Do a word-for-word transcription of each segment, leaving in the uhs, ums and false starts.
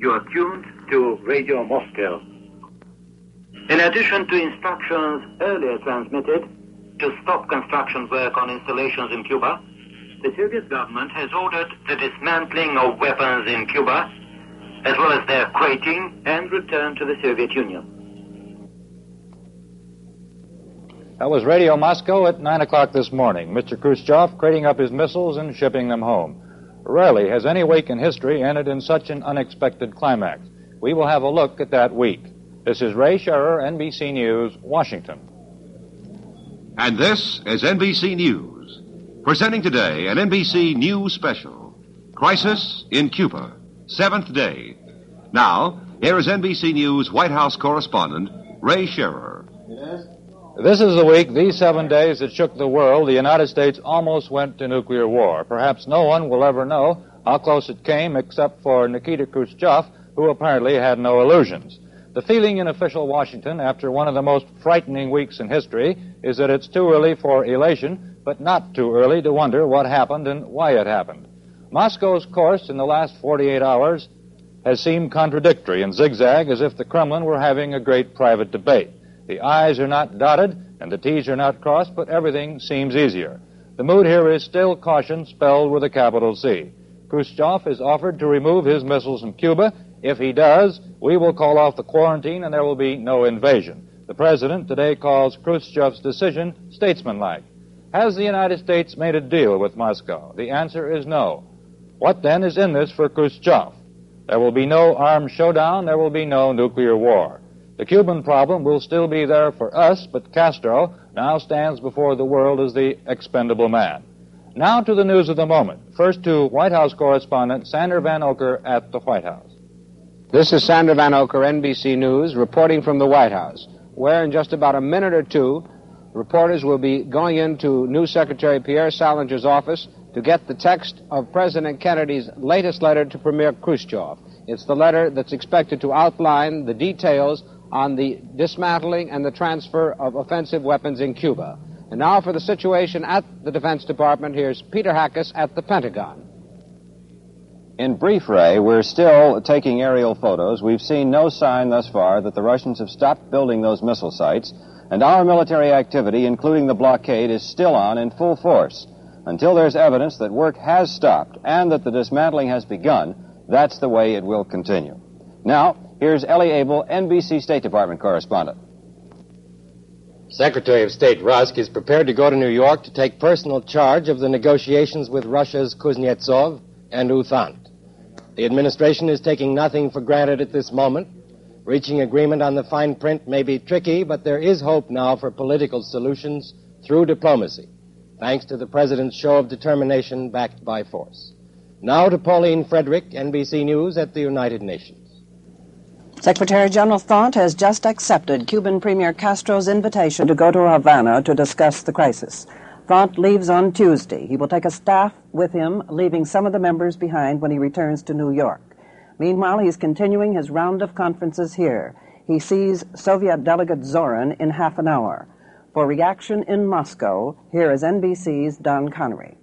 You are tuned to Radio Moscow. In addition to instructions earlier transmitted to stop construction work on installations in Cuba, the Soviet government has ordered the dismantling of weapons in Cuba, as well as their crating and return to the Soviet Union. That was Radio Moscow at nine o'clock this morning. Mister Khrushchev crating up his missiles and shipping them home. Rarely has any week in history ended in such an unexpected climax. We will have a look at that week. This is Ray Scherer, N B C News, Washington. And this is N B C News, presenting today an N B C News special, Crisis in Cuba, seventh day. Now, here is N B C News White House correspondent, Ray Scherer. Yes. This is the week, these seven days that shook the world, the United States almost went to nuclear war. Perhaps no one will ever know how close it came except for Nikita Khrushchev, who apparently had no illusions. The feeling in official Washington after one of the most frightening weeks in history is that it's too early for elation, but not too early to wonder what happened and why it happened. Moscow's course in the last forty-eight hours has seemed contradictory and zigzag, as if the Kremlin were having a great private debate. The I's are not dotted and the T's are not crossed, but everything seems easier. The mood here is still caution spelled with a capital C. Khrushchev has offered to remove his missiles from Cuba. If he does, we will call off the quarantine and there will be no invasion. The president today calls Khrushchev's decision statesmanlike. Has the United States made a deal with Moscow? The answer is no. What then is in this for Khrushchev? There will be no armed showdown. There will be no nuclear war. The Cuban problem will still be there for us, but Castro now stands before the world as the expendable man. Now to the news of the moment. First to White House correspondent Sander Van Oker at the White House. This is Sander Van Oker, N B C News, reporting from the White House, where in just about a minute or two, reporters will be going into new Secretary Pierre Salinger's office to get the text of President Kennedy's latest letter to Premier Khrushchev. It's the letter that's expected to outline the details on the dismantling and the transfer of offensive weapons in Cuba. And now for the situation at the Defense Department, here's Peter Hackus at the Pentagon. In brief, Ray, we're still taking aerial photos. We've seen no sign thus far that the Russians have stopped building those missile sites, and our military activity, including the blockade, is still on in full force. Until there's evidence that work has stopped and that the dismantling has begun, that's the way it will continue. Now, here's Ellie Abel, N B C State Department correspondent. Secretary of State Rusk is prepared to go to New York to take personal charge of the negotiations with Russia's Kuznetsov and U Thant. The administration is taking nothing for granted at this moment. Reaching agreement on the fine print may be tricky, but there is hope now for political solutions through diplomacy, thanks to the President's show of determination backed by force. Now to Pauline Frederick, N B C News at the United Nations. Secretary General Thant has just accepted Cuban Premier Castro's invitation to go to Havana to discuss the crisis. Thant leaves on Tuesday. He will take a staff with him, leaving some of the members behind when he returns to New York. Meanwhile, he's continuing his round of conferences here. He sees Soviet delegate Zorin in half an hour. For reaction in Moscow, here is N B C's Don Connery.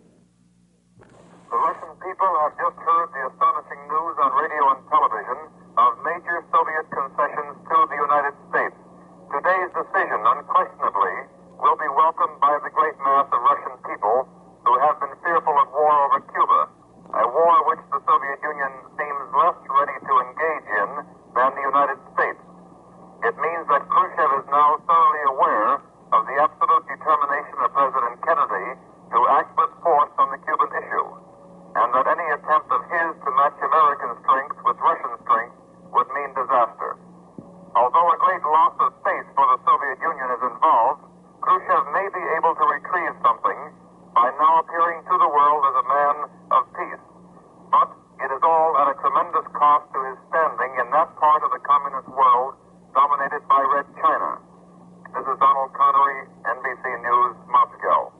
The Russian people have just heard the astonishing news on radio and television of major Soviet concessions to the United States. Today's decision, unquestionably, will be welcomed by the great mass of Russian people who have been fearful of war over Cuba, a war which the Soviet Union seems less ready to engage in than the United States. It means that Khrushchev is now thoroughly aware of the absolute determination of President Kennedy to act with force on the Cuban issue, and that any attempt of his to match American strength with Russian strength would mean disaster. Although a great loss of space for the Soviet Union is involved, Khrushchev may be able to retrieve something by now appearing to the world as a man of peace. But it is all at a tremendous cost to his standing in that part of the communist world dominated by Red China. This is Donald Connery, N B C News, Moscow.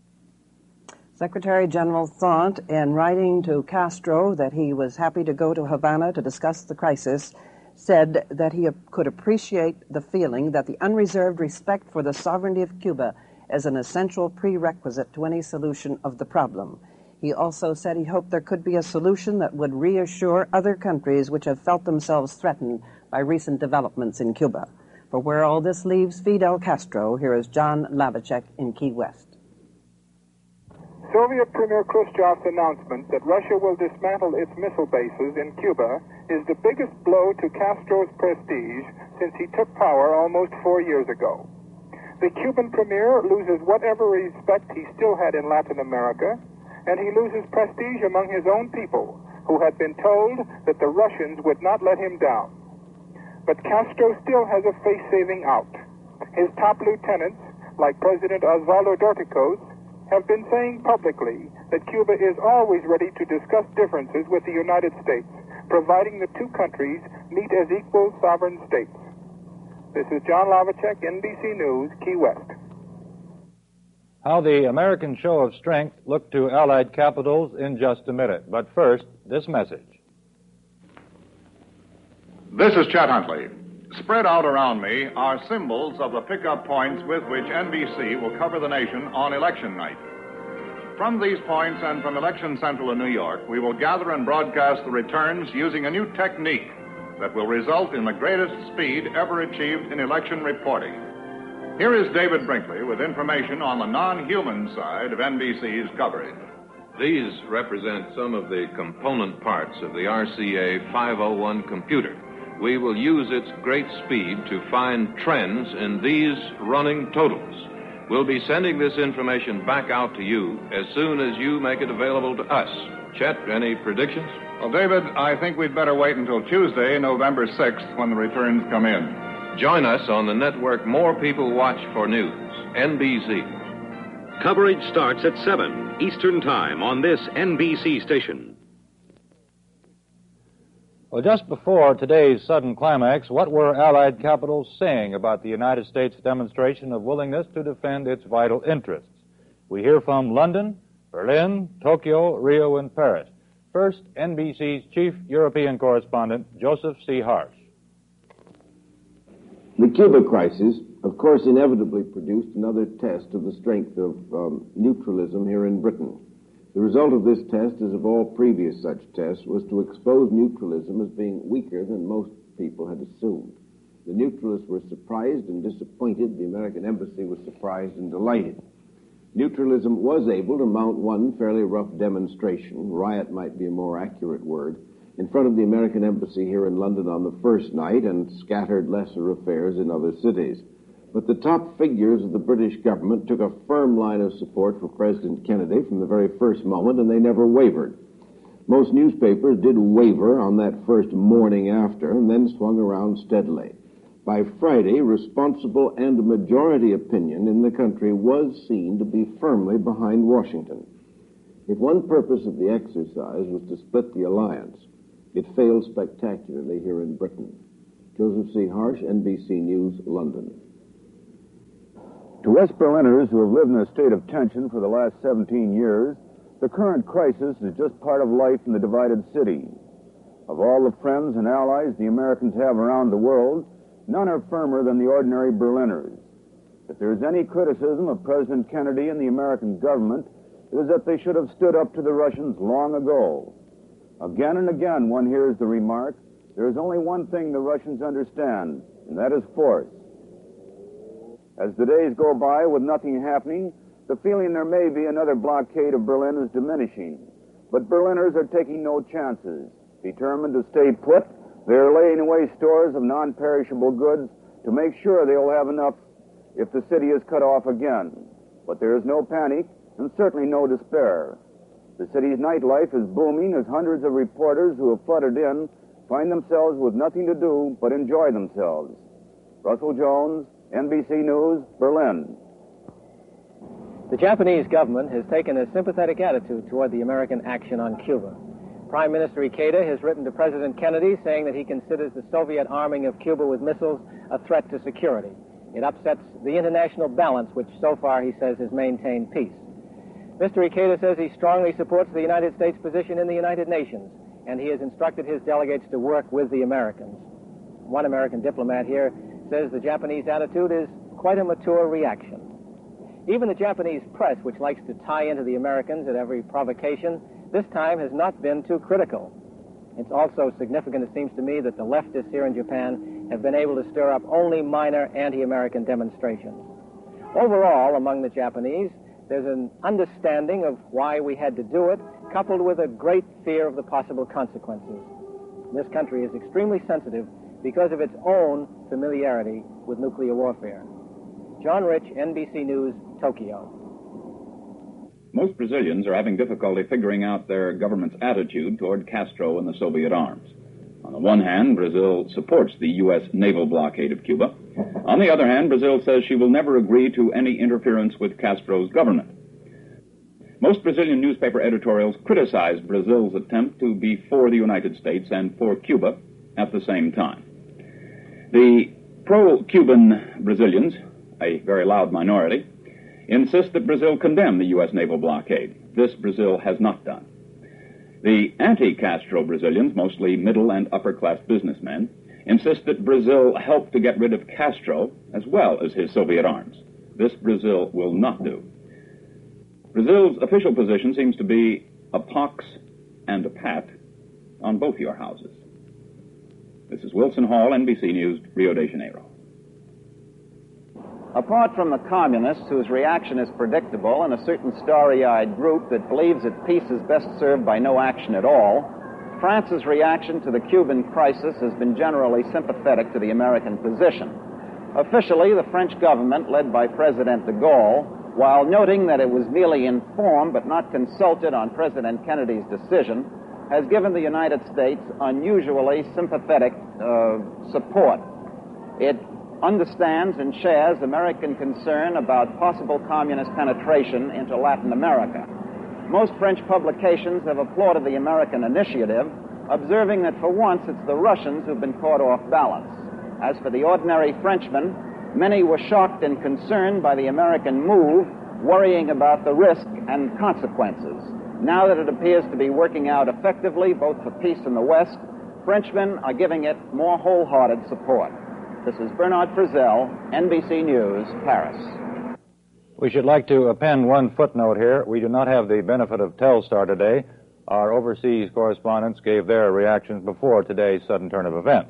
Secretary General Thant, in writing to Castro that he was happy to go to Havana to discuss the crisis, said that he could appreciate the feeling that the unreserved respect for the sovereignty of Cuba is an essential prerequisite to any solution of the problem. He also said he hoped there could be a solution that would reassure other countries which have felt themselves threatened by recent developments in Cuba. For where all this leaves Fidel Castro, here is John Lavacek in Key West. Soviet Premier Khrushchev's announcement that Russia will dismantle its missile bases in Cuba is the biggest blow to Castro's prestige since he took power almost four years ago. The Cuban premier loses whatever respect he still had in Latin America, and he loses prestige among his own people, who had been told that the Russians would not let him down. But Castro still has a face-saving out. His top lieutenants, like President Osvaldo Dorticos, have been saying publicly that Cuba is always ready to discuss differences with the United States, providing the two countries meet as equal sovereign states. This is John Lavacek, N B C News, Key West. How the American show of strength looked to Allied capitals in just a minute. But first, this message. This is Chet Huntley. Spread out around me are symbols of the pickup points with which N B C will cover the nation on election night. From these points and from Election Central in New York, we will gather and broadcast the returns using a new technique that will result in the greatest speed ever achieved in election reporting. Here is David Brinkley with information on the non-human side of N B C's coverage. These represent some of the component parts of the R C A five oh one computer. We will use its great speed to find trends in these running totals. We'll be sending this information back out to you as soon as you make it available to us. Chet, any predictions? Well, David, I think we'd better wait until Tuesday, November sixth, when the returns come in. Join us on the network More People Watch for News, N B C. Coverage starts at seven Eastern Time on this N B C station. Well, just before today's sudden climax, what were Allied capitals saying about the United States demonstration of willingness to defend its vital interests? We hear from London, Berlin, Tokyo, Rio, and Paris. First, N B C's chief European correspondent, Joseph C. Harsh. The Cuba crisis, of course, inevitably produced another test of the strength of um, neutralism here in Britain. The result of this test, as of all previous such tests, was to expose neutralism as being weaker than most people had assumed. The neutralists were surprised and disappointed. The American embassy was surprised and delighted. Neutralism was able to mount one fairly rough demonstration, riot might be a more accurate word, in front of the American embassy here in London on the first night and scattered lesser affairs in other cities. But the top figures of the British government took a firm line of support for President Kennedy from the very first moment, and they never wavered. Most newspapers did waver on that first morning after, and then swung around steadily. By Friday, responsible and majority opinion in the country was seen to be firmly behind Washington. If one purpose of the exercise was to split the alliance, it failed spectacularly here in Britain. Joseph C. Harsh, N B C News, London. To West Berliners who have lived in a state of tension for the last seventeen years, the current crisis is just part of life in the divided city. Of all the friends and allies the Americans have around the world, none are firmer than the ordinary Berliners. If there is any criticism of President Kennedy and the American government, it is that they should have stood up to the Russians long ago. Again and again one hears the remark, there is only one thing the Russians understand, and that is force. As the days go by with nothing happening, the feeling there may be another blockade of Berlin is diminishing. But Berliners are taking no chances. Determined to stay put, they are laying away stores of non-perishable goods to make sure they will have enough if the city is cut off again. But there is no panic and certainly no despair. The city's nightlife is booming as hundreds of reporters who have flooded in find themselves with nothing to do but enjoy themselves. Russell Jones, N B C News, Berlin. The Japanese government has taken a sympathetic attitude toward the American action on Cuba. Prime Minister Ikeda has written to President Kennedy saying that he considers the Soviet arming of Cuba with missiles a threat to security. It upsets the international balance, which so far, he says, has maintained peace. Mister Ikeda says he strongly supports the United States position in the United Nations, and he has instructed his delegates to work with the Americans. One American diplomat here says the Japanese attitude is quite a mature reaction. Even the Japanese press, which likes to tie into the Americans at every provocation, this time has not been too critical. It's also significant, it seems to me, that the leftists here in Japan have been able to stir up only minor anti-American demonstrations. Overall, among the Japanese, there's an understanding of why we had to do it, coupled with a great fear of the possible consequences. This country is extremely sensitive because of its own familiarity with nuclear warfare. John Rich, N B C News, Tokyo. Most Brazilians are having difficulty figuring out their government's attitude toward Castro and the Soviet arms. On the one hand, Brazil supports the U S naval blockade of Cuba. On the other hand, Brazil says she will never agree to any interference with Castro's government. Most Brazilian newspaper editorials criticize Brazil's attempt to be for the United States and for Cuba at the same time. The pro-Cuban Brazilians, a very loud minority, insist that Brazil condemn the U S naval blockade. This Brazil has not done. The anti-Castro Brazilians, mostly middle and upper-class businessmen, insist that Brazil help to get rid of Castro as well as his Soviet arms. This Brazil will not do. Brazil's official position seems to be a pox and a pat on both your houses. This is Wilson Hall, N B C News, Rio de Janeiro. Apart from the communists, whose reaction is predictable, and a certain starry-eyed group that believes that peace is best served by no action at all, France's reaction to the Cuban crisis has been generally sympathetic to the American position. Officially, the French government, led by President de Gaulle, while noting that it was merely informed but not consulted on President Kennedy's decision, has given the United States unusually sympathetic uh, support. It understands and shares American concern about possible communist penetration into Latin America. Most French publications have applauded the American initiative, observing that for once it's the Russians who've been caught off balance. As for the ordinary Frenchman, many were shocked and concerned by the American move, worrying about the risk and consequences. Now that it appears to be working out effectively, both for peace in the West, Frenchmen are giving it more wholehearted support. This is Bernard Frizzell, N B C News, Paris. We should like to append one footnote here. We do not have the benefit of Telstar today. Our overseas correspondents gave their reactions before today's sudden turn of events.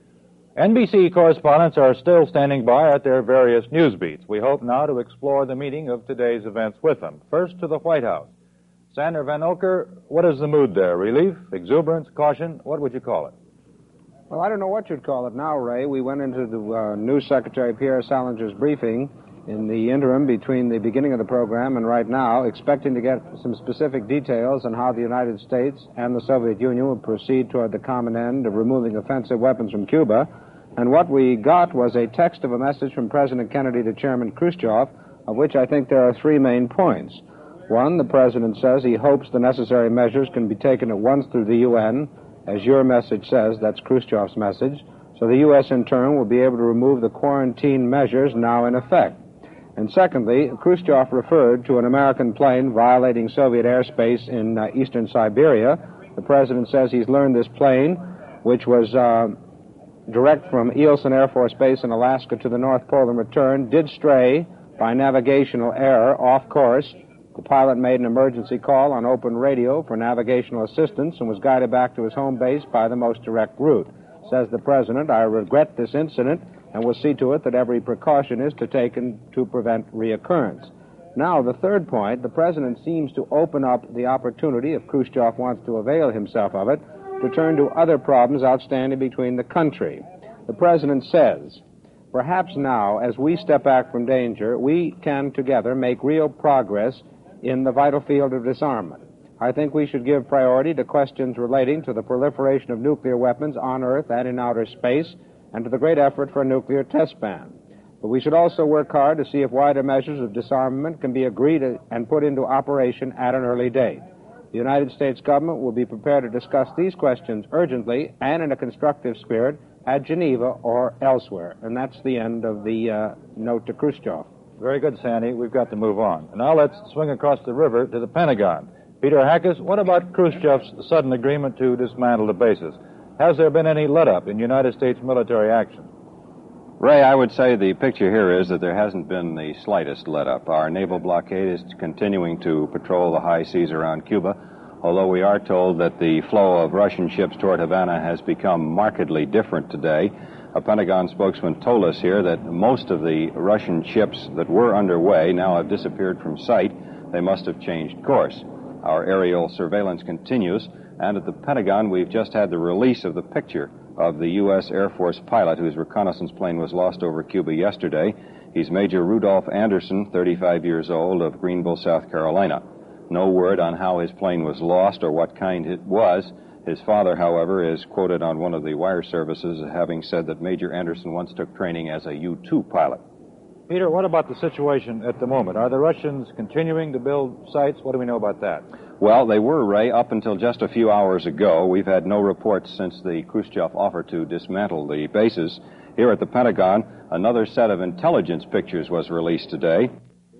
N B C correspondents are still standing by at their various news beats. We hope now to explore the meaning of today's events with them. First to the White House. Sander Van Oker, what is the mood there? Relief, exuberance, caution? What would you call it? Well, I don't know what you'd call it now, Ray. We went into the uh, News Secretary Pierre Salinger's briefing in the interim between the beginning of the program and right now, expecting to get some specific details on how the United States and the Soviet Union will proceed toward the common end of removing offensive weapons from Cuba. And what we got was a text of a message from President Kennedy to Chairman Khrushchev, of which I think there are three main points. One, the President says he hopes the necessary measures can be taken at once through the U N, as your message says, that's Khrushchev's message, so the U S in turn will be able to remove the quarantine measures now in effect. And secondly, Khrushchev referred to an American plane violating Soviet airspace in uh, eastern Siberia. The President says he's learned this plane, which was uh, direct from Eielson Air Force Base in Alaska to the North Pole and return, did stray by navigational error off course. The pilot made an emergency call on open radio for navigational assistance and was guided back to his home base by the most direct route. Says the President, I regret this incident and will see to it that every precaution is to taken to prevent reoccurrence. Now, the third point, the President seems to open up the opportunity, if Khrushchev wants to avail himself of it, to turn to other problems outstanding between the country. The President says, perhaps now, as we step back from danger, we can together make real progress in the vital field of disarmament. I think we should give priority to questions relating to the proliferation of nuclear weapons on Earth and in outer space, and to the great effort for a nuclear test ban. But we should also work hard to see if wider measures of disarmament can be agreed and put into operation at an early date. The United States government will be prepared to discuss these questions urgently and in a constructive spirit at Geneva or elsewhere. And that's the end of the uh, note to Khrushchev. Very good, Sandy. We've got to move on. Now let's swing across the river to the Pentagon. Peter Hackes, what about Khrushchev's sudden agreement to dismantle the bases? Has there been any let-up in United States military action? Ray, I would say the picture here is that there hasn't been the slightest let-up. Our naval blockade is continuing to patrol the high seas around Cuba, although we are told that the flow of Russian ships toward Havana has become markedly different today. A Pentagon spokesman told us here that most of the Russian ships that were underway now have disappeared from sight. They must have changed course. Our aerial surveillance continues, and at the Pentagon we've just had the release of the picture of the U S Air Force pilot whose reconnaissance plane was lost over Cuba yesterday. He's Major Rudolph Anderson, thirty-five years old, of Greenville, South Carolina. No word on how his plane was lost or what kind it was. His father, however, is quoted on one of the wire services as having said that Major Anderson once took training as a U two pilot. Peter, what about the situation at the moment? Are the Russians continuing to build sites? What do we know about that? Well, they were, Ray, up until just a few hours ago. We've had no reports since the Khrushchev offer to dismantle the bases. Here at the Pentagon, another set of intelligence pictures was released today.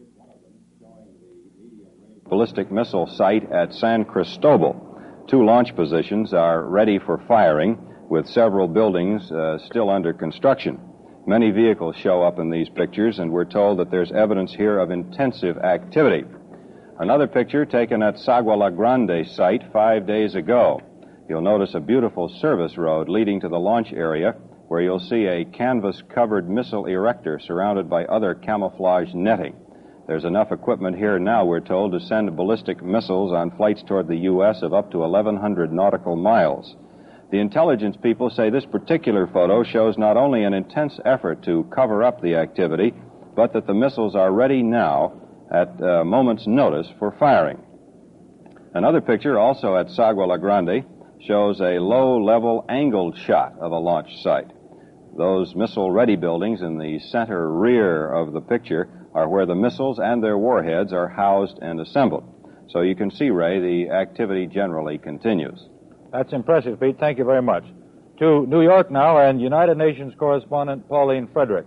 Ballistic missile site at San Cristobal. Two launch positions are ready for firing, with several buildings uh, still under construction. Many vehicles show up in these pictures, and we're told that there's evidence here of intensive activity. Another picture taken at Sagua La Grande site five days ago. You'll notice a beautiful service road leading to the launch area, where you'll see a canvas-covered missile erector surrounded by other camouflage netting. There's enough equipment here now, we're told, to send ballistic missiles on flights toward the U S of up to eleven hundred nautical miles. The intelligence people say this particular photo shows not only an intense effort to cover up the activity, but that the missiles are ready now at a moment's notice for firing. Another picture, also at Sagua La Grande, shows a low-level angled shot of a launch site. Those missile-ready buildings in the center rear of the picture are where the missiles and their warheads are housed and assembled. So you can see, Ray, the activity generally continues. That's impressive, Pete. Thank you very much. To New York now, and United Nations correspondent Pauline Frederick.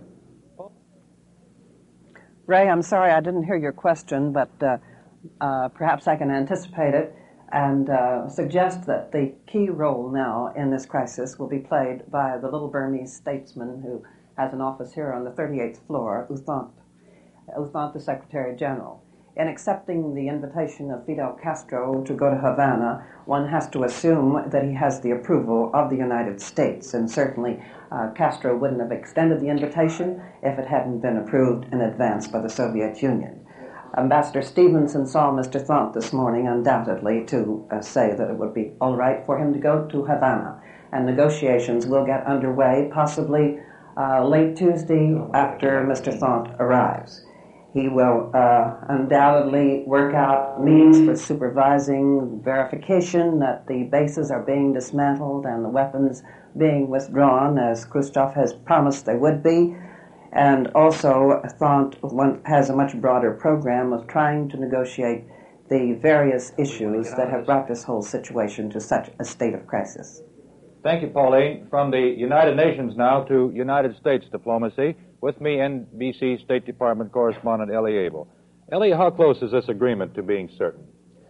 Ray, I'm sorry I didn't hear your question, but uh, uh, perhaps I can anticipate it and uh, suggest that the key role now in this crisis will be played by the little Burmese statesman who has an office here on the thirty-eighth floor, U Thant, U Thant, the Secretary General. In accepting the invitation of Fidel Castro to go to Havana, one has to assume that he has the approval of the United States, and certainly uh, Castro wouldn't have extended the invitation if it hadn't been approved in advance by the Soviet Union. Ambassador Stevenson saw Mister Thant this morning undoubtedly to uh, say that it would be all right for him to go to Havana, and negotiations will get underway possibly uh, late Tuesday after Mister Thant arrives. He will uh, undoubtedly work out means for supervising verification that the bases are being dismantled and the weapons being withdrawn, as Khrushchev has promised they would be. And also, Thant has a much broader program of trying to negotiate the various issues that have brought this whole situation to such a state of crisis. Thank you, Pauline. From the United Nations now to United States diplomacy. With me, N B C State Department correspondent Ellie Abel. Ellie, how close is this agreement to being certain?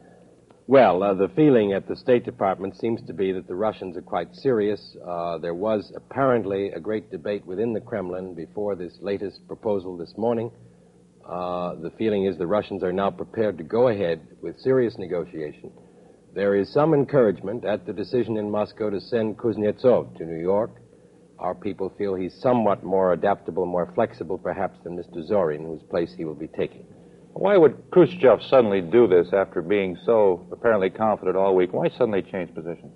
Well, uh, the feeling at the State Department seems to be that the Russians are quite serious. Uh, there was apparently a great debate within the Kremlin before this latest proposal this morning. Uh, the feeling is the Russians are now prepared to go ahead with serious negotiation. There is some encouragement at the decision in Moscow to send Kuznetsov to New York. Our people feel he's somewhat more adaptable, more flexible, perhaps, than Mister Zorin, whose place he will be taking. Why would Khrushchev suddenly do this after being so apparently confident all week? Why suddenly change position?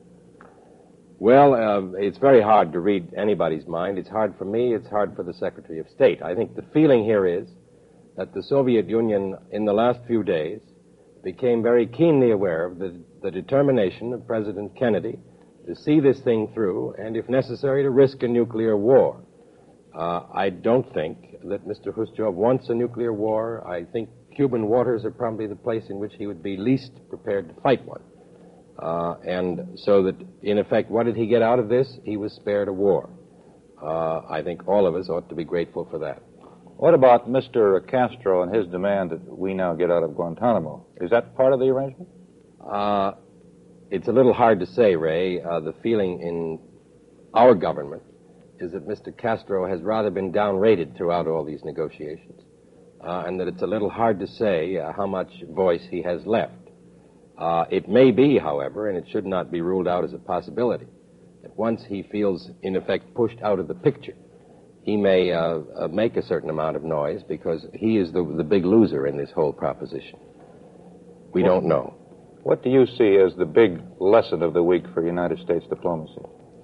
Well, uh, it's very hard to read anybody's mind. It's hard for me. It's hard for the Secretary of State. I think the feeling here is that the Soviet Union, in the last few days, became very keenly aware of the, the determination of President Kennedy to see this thing through, and if necessary, to risk a nuclear war. Uh, I don't think that Mister Khrushchev wants a nuclear war. I think Cuban waters are probably the place in which he would be least prepared to fight one. Uh, and so that, in effect, what did he get out of this? He was spared a war. Uh, I think all of us ought to be grateful for that. What about Mister Castro and his demand that we now get out of Guantanamo? Is that part of the arrangement? Uh, it's a little hard to say, Ray. Uh, the feeling in our government is that Mister Castro has rather been downrated throughout all these negotiations, uh, and that it's a little hard to say uh, how much voice he has left. Uh, it may be, however, and it should not be ruled out as a possibility, that once he feels, in effect, pushed out of the picture, he may uh, uh, make a certain amount of noise because he is the, the big loser in this whole proposition. We Well, don't know. What do you see as the big lesson of the week for United States diplomacy?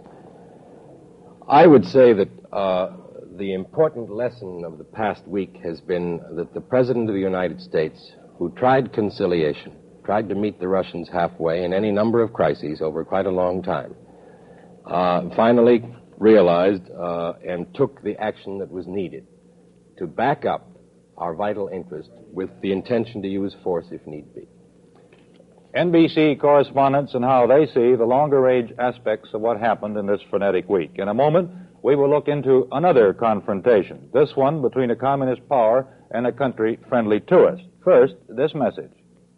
I would say that uh, the important lesson of the past week has been that the President of the United States, who tried conciliation, tried to meet the Russians halfway in any number of crises over quite a long time, uh, finally realized uh, and took the action that was needed to back up our vital interest with the intention to use force if need be. N B C correspondents and how they see the longer-range aspects of what happened in this frenetic week. In a moment, we will look into another confrontation, this one between a communist power and a country friendly to us. First, this message.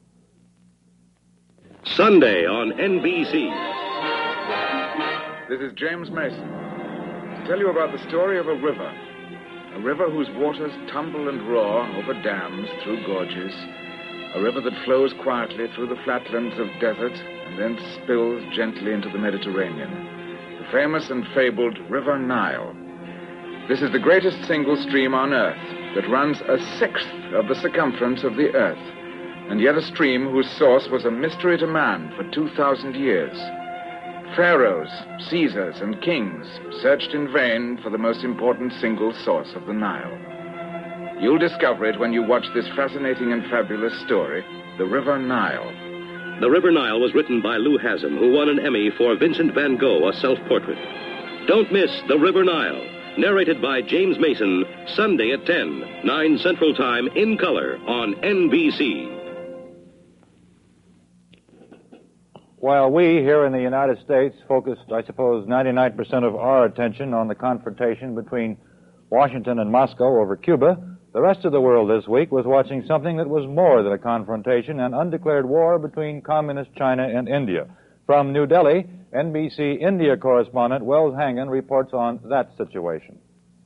Sunday on N B C. This is James Mason to tell you about the story of a river. A river whose waters tumble and roar over dams, through gorges. A river that flows quietly through the flatlands of desert and then spills gently into the Mediterranean. The famous and fabled River Nile. This is the greatest single stream on Earth that runs a sixth of the circumference of the Earth, and yet a stream whose source was a mystery to man for two thousand years. Pharaohs, Caesars, and kings searched in vain for the most important single source of the Nile. You'll discover it when you watch this fascinating and fabulous story, The River Nile. The River Nile was written by Lou Haslam, who won an Emmy for Vincent van Gogh, a self-portrait. Don't miss The River Nile, narrated by James Mason, Sunday at ten, nine Central Time, in color, on N B C. While we here in the United States focused, I suppose, ninety-nine percent of our attention on the confrontation between Washington and Moscow over Cuba, the rest of the world this week was watching something that was more than a confrontation, an undeclared war between Communist China and India. From New Delhi, N B C India correspondent Wells Hangen reports on that situation.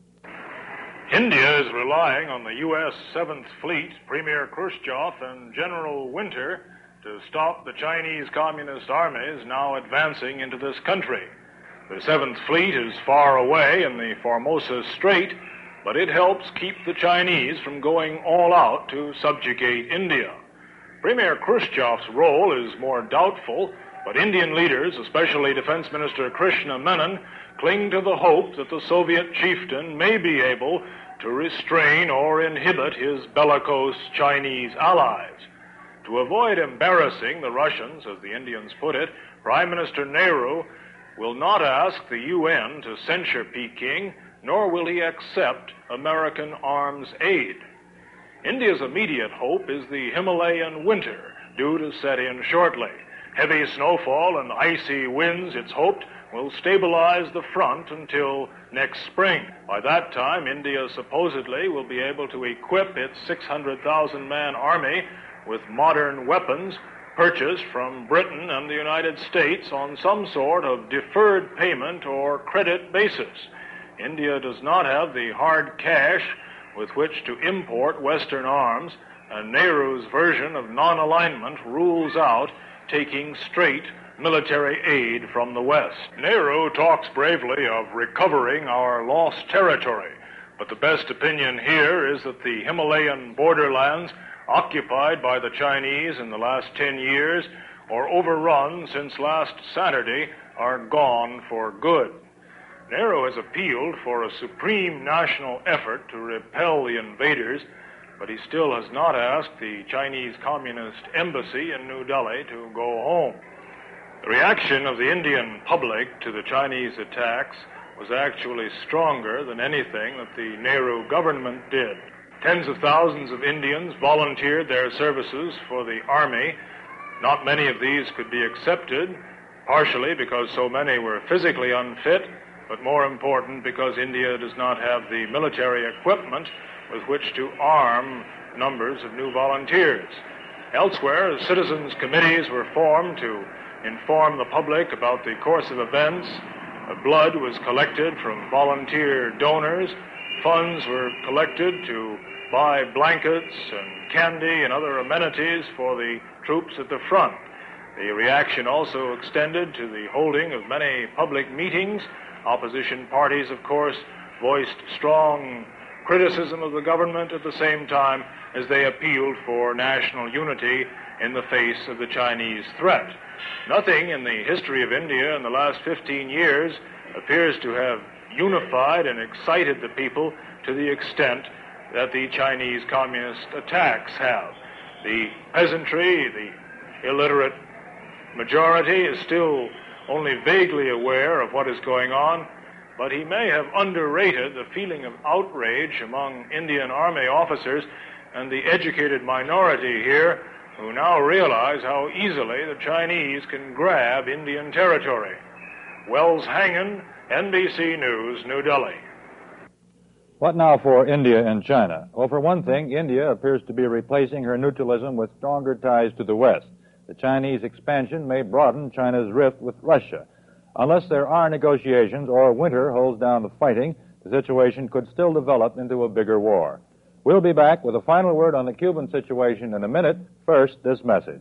India is relying on the U S Seventh Fleet, Premier Khrushchev, and General Winter to stop the Chinese Communist armies now advancing into this country. The Seventh Fleet is far away in the Formosa Strait, but it helps keep the Chinese from going all out to subjugate India. Premier Khrushchev's role is more doubtful, but Indian leaders, especially Defense Minister Krishna Menon, cling to the hope that the Soviet chieftain may be able to restrain or inhibit his bellicose Chinese allies. To avoid embarrassing the Russians, as the Indians put it, Prime Minister Nehru will not ask the U N to censure Peking, nor will he accept American arms aid. India's immediate hope is the Himalayan winter, due to set in shortly. Heavy snowfall and icy winds, it's hoped, will stabilize the front until next spring. By that time, India supposedly will be able to equip its six hundred thousand man army with modern weapons purchased from Britain and the United States on some sort of deferred payment or credit basis. India does not have the hard cash with which to import Western arms, and Nehru's version of non-alignment rules out taking straight military aid from the West. Nehru talks bravely of recovering our lost territory, but the best opinion here is that the Himalayan borderlands occupied by the Chinese in the last ten years or overrun since last Saturday are gone for good. Nehru has appealed for a supreme national effort to repel the invaders, but he still has not asked the Chinese Communist Embassy in New Delhi to go home. The reaction of the Indian public to the Chinese attacks was actually stronger than anything that the Nehru government did. Tens of thousands of Indians volunteered their services for the army. Not many of these could be accepted, partially because so many were physically unfit, but more important because India does not have the military equipment with which to arm numbers of new volunteers. Elsewhere, citizens' committees were formed to inform the public about the course of events Blood was collected from volunteer donors. Funds were collected to buy blankets and candy and other amenities for the troops at the front. The reaction also extended to the holding of many public meetings. Opposition parties, of course, voiced strong criticism of the government at the same time as they appealed for national unity in the face of the Chinese threat. Nothing in the history of India in the last fifteen years appears to have unified and excited the people to the extent that the Chinese communist attacks have. The peasantry, the illiterate majority, is still only vaguely aware of what is going on, but he may have underrated the feeling of outrage among Indian Army officers and the educated minority here, who now realize how easily the Chinese can grab Indian territory. Wells Hangen, N B C News, New Delhi. What now for India and China? Well, for one thing, India appears to be replacing her neutralism with stronger ties to the West. The Chinese expansion may broaden China's rift with Russia. Unless there are negotiations or winter holds down the fighting, the situation could still develop into a bigger war. We'll be back with a final word on the Cuban situation in a minute. First, this message.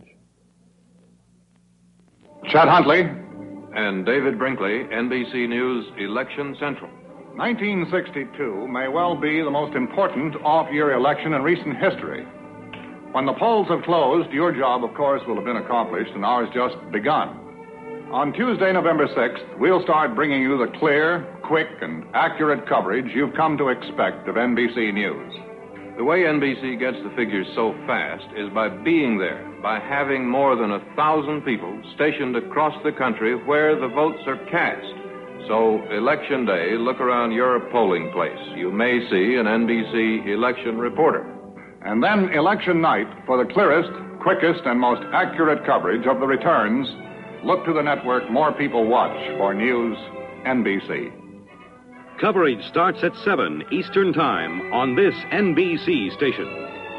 Chet Huntley. And David Brinkley, N B C News Election Central. nineteen sixty-two may well be the most important off-year election in recent history. When the polls have closed, your job, of course, will have been accomplished, and ours just begun. On Tuesday, November sixth, we'll start bringing you the clear, quick, and accurate coverage you've come to expect of N B C News. The way N B C gets the figures so fast is by being there, by having more than a thousand people stationed across the country where the votes are cast. So, Election Day, look around your polling place. You may see an N B C election reporter. And then Election Night, for the clearest, quickest, and most accurate coverage of the returns, look to the network more people watch for News N B C. Coverage starts at seven Eastern Time on this N B C station.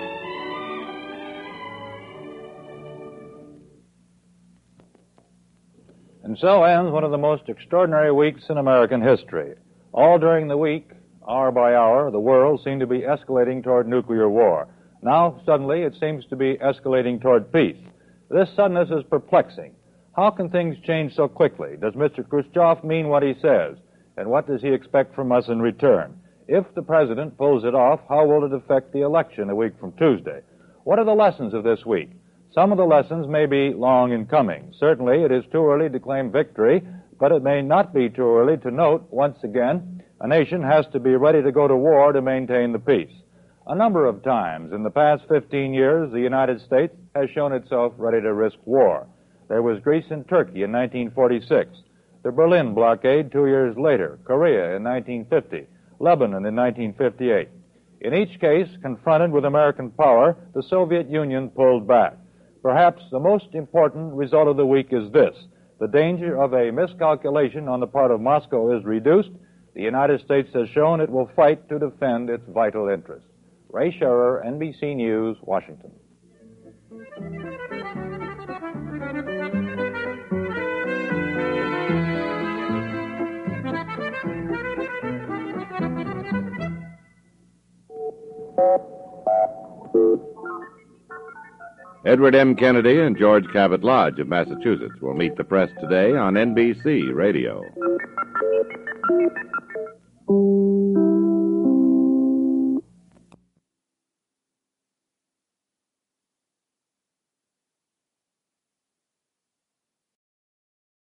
And so ends one of the most extraordinary weeks in American history. All during the week, hour by hour, the world seemed to be escalating toward nuclear war. Now, suddenly, it seems to be escalating toward peace. This suddenness is perplexing. How can things change so quickly? Does Mister Khrushchev mean what he says? And what does he expect from us in return? If the president pulls it off, how will it affect the election a week from Tuesday? What are the lessons of this week? Some of the lessons may be long in coming. Certainly, it is too early to claim victory, but it may not be too early to note, once again, a nation has to be ready to go to war to maintain the peace. A number of times in the past fifteen years, the United States has shown itself ready to risk war. There was Greece and Turkey in nineteen forty-six, the Berlin blockade two years later, Korea in nineteen fifty, Lebanon in nineteen fifty-eight. In each case, confronted with American power, the Soviet Union pulled back. Perhaps the most important result of the week is this. The danger of a miscalculation on the part of Moscow is reduced. The United States has shown it will fight to defend its vital interests. Ray Scherer, N B C News, Washington. Edward M. Kennedy and George Cabot Lodge of Massachusetts will meet the press today on N B C Radio.